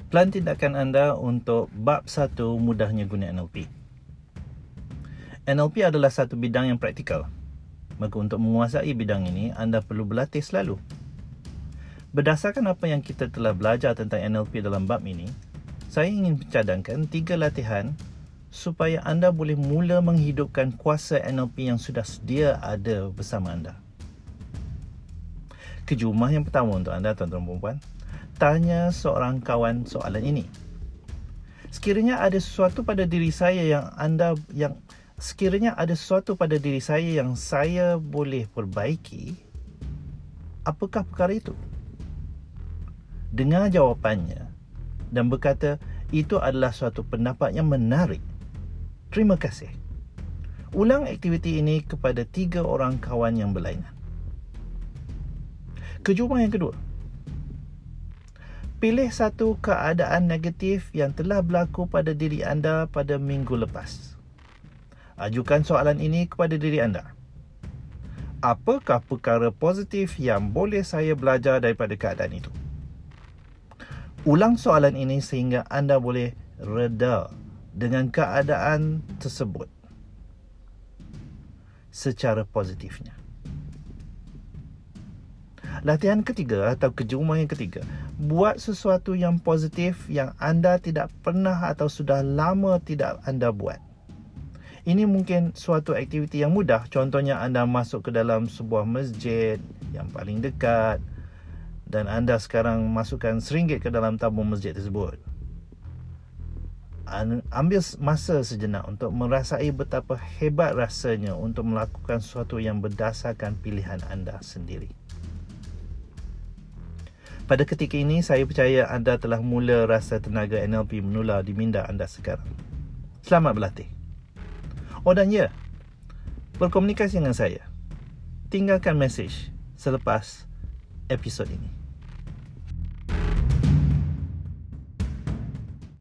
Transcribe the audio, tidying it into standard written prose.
Plan tindakan anda untuk bab 1 mudahnya guna NLP. NLP adalah satu bidang yang praktikal. Maka untuk menguasai bidang ini, anda perlu berlatih selalu. Berdasarkan apa yang kita telah belajar tentang NLP dalam bab ini, saya ingin mencadangkan 3 latihan supaya anda boleh mula menghidupkan kuasa NLP yang sudah sedia ada bersama anda. Kejumlah yang pertama untuk anda, tuan-tuan dan puan-puan, tanya seorang kawan soalan ini. Sekiranya ada sesuatu pada diri saya yang saya boleh perbaiki, apakah perkara itu? Dengar jawapannya dan berkata, itu adalah suatu pendapat yang menarik. Terima kasih. Ulang aktiviti ini kepada 3 orang kawan yang berlainan. Kejumlah yang kedua. Pilih satu keadaan negatif yang telah berlaku pada diri anda pada minggu lepas. Ajukan soalan ini kepada diri anda. Apakah perkara positif yang boleh saya belajar daripada keadaan itu? Ulang soalan ini sehingga anda boleh reda dengan keadaan tersebut secara positifnya. Latihan ketiga atau kejumlah yang ketiga, buat sesuatu yang positif yang anda tidak pernah atau sudah lama tidak anda buat. Ini mungkin suatu aktiviti yang mudah. Contohnya anda masuk ke dalam sebuah masjid yang paling dekat dan anda sekarang masukkan RM1 ke dalam tabung masjid tersebut. Ambil masa sejenak untuk merasai betapa hebat rasanya untuk melakukan sesuatu yang berdasarkan pilihan anda sendiri. Pada ketika ini, saya percaya anda telah mula rasa tenaga NLP menular di minda anda sekarang. Selamat berlatih. Oh dan ya, berkomunikasi dengan saya. Tinggalkan mesej selepas episod ini.